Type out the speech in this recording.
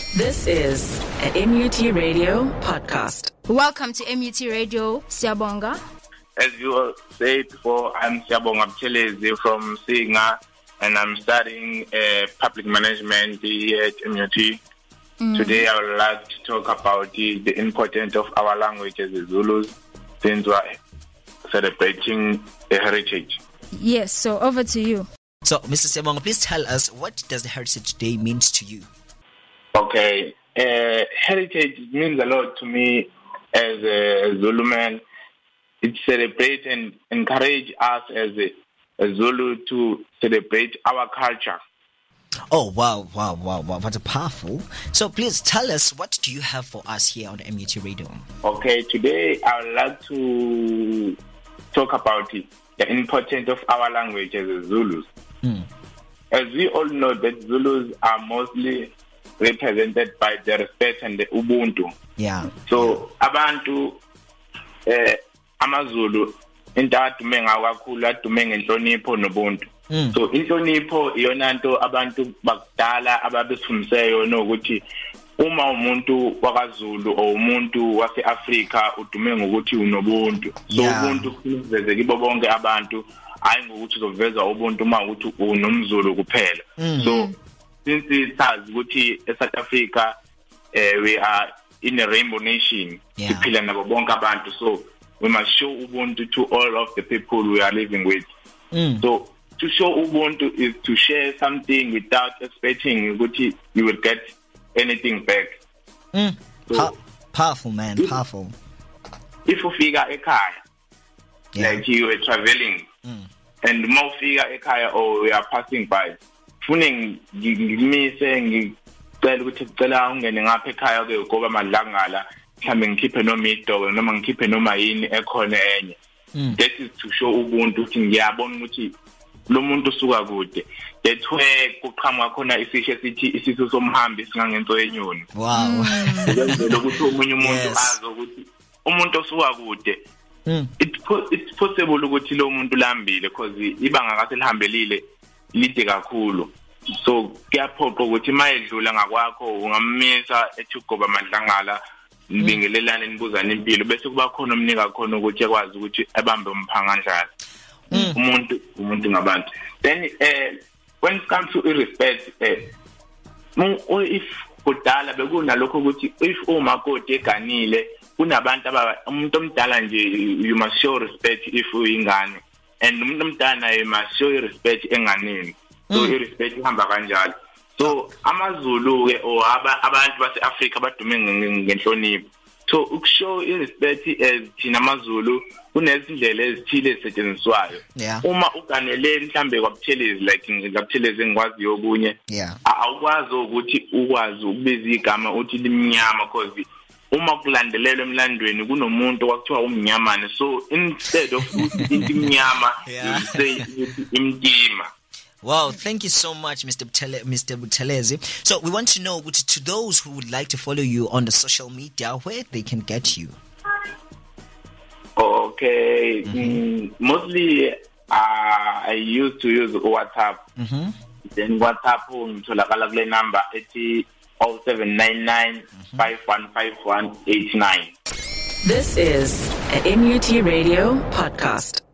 This is a MUT Radio podcast. Welcome to MUT Radio, Siyabonga. As you said before, I'm Siyabonga Buthelezi from Singa, and I'm studying public management here at MUT. Today I would like to talk about the importance of our language as the Zulus, since we're celebrating a heritage. Yes, so over to you. So, Mr. Siyabonga, please tell us, what does the Heritage Day mean to you? Okay, heritage means a lot to me as a Zulu man. It celebrates and encourages us as a Zulu to celebrate our culture. Oh, wow, what a powerful. So please tell us, what do you have for us here on MUT Radio? Okay, today I would like to talk about the importance of our language as a Zulus. As we all know that Zulus are mostly represented by the respect and the Ubuntu. Yeah. So abantu amaZulu into adume ngakhulu adume ngenhlonipho nobuntu. So inhlonipho iyona nto abantu bakudala ababesifundise yona ukuthi uma umuntu wakaZulu or umuntu waseAfrika udume ngokuthi unobuntu. So ubuntu kuveze kibo bonke abantu, hayi ngokuthi uzoveza ubuntu uma ukuthi unomZulu kuphela. So since sazi ukuthi eSouth Africa we are in a rainbow nation, siphila nabo bonke abantu, so we must show ubuntu to all of the people we are living with. So to show ubuntu is to share something without expecting ukuthi you will get anything back. So, powerful, man, powerful. If ufika ekhaya, like you were traveling, and uma ufika ekhaya or we are passing by, fune ngimise ngicela ukuthi ngicela ungene ngapha ekhaya ke ngoba madlangala mhlambe ngikhiphe noma idobo noma ngikhiphe noma yini ekhona enye. That is to show ubuntu ukuthi ngiyabona ukuthi lo muntu usuka kude. That way kuqhamuka khona isisho sithi isisu somhambi singangento yenyoni. Wow. Ukwenzela ukuthi umunye umuntu azi ukuthi umuntu osuka kude, it's possible ukuthi lo muntu lambile because ibanga akase lihambelile lide kakhulu. So kuyaphoqa ukuthi mayedlula ngakwakho ungammisa ethi ugoba madlangala nibingelelane nibuzane impilo bese kuba khona omnika khona ukuthi ekwazi ukuthi ebambe umphangandlala. Umuntu ngabantu. Then when it comes to respect, if kudala bekunalokho ukuthi if umakoti eganile kunabantu umuntu omdala nje you must show respect if uyingane, and umuntu omdala you must show respect enganeni. So irespect ihamba kanjalo. So amaZulu ke or abantu baseAfrika badume ngenhlonipho. So ukushow irespect as thina amaZulu kunezindlela ezithile ezisetshenziswayo. Uma uganele mhlambe kwaButhelezi like ngaButhelezi engikwaziyo okunye, awukwazi ukuthi ukwazi ukubiza igama uthi limnyama because uma kulandelelwa emlandweni kunomuntu kwakuthiwa umnyamane. So instead of into imnyama you say imtima. Wow, thank you so much, Mr. Buthelezi. So we want to know, to those who would like to follow you on the social media, where they can get you. Okay, mostly I used to use WhatsApp. Then WhatsApp ngitholakala kule number ethi 0799 515189. This is a MUT Radio podcast.